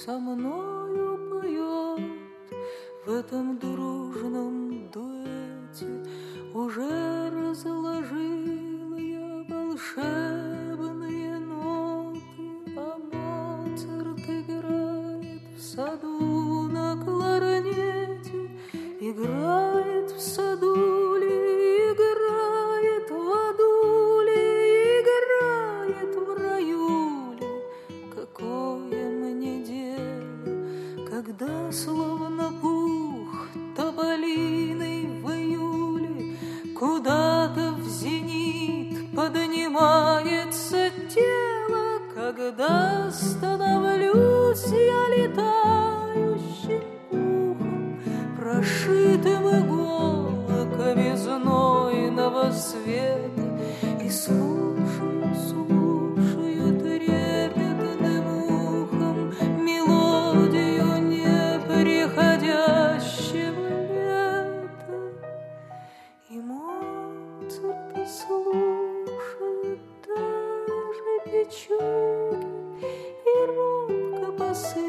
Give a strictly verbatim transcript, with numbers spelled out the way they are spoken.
со мною поет в этом дружном дуэте. Уже разложил я волшебные ноты, а Моцарт играет в саду на кларнете, играет в саду ли, играет в аду ли, играет в раю ли. Какое мне дело, когда словно пух тополиный в июле куда-то в зенит поднимается тело, когда становлюсь я летающим пухом, прошитым иголками знойного света, и слушаю, слушаю трепетным ухом мелодию неприходящего лета. И Моцарта слушают даже печуги, и робко посыпают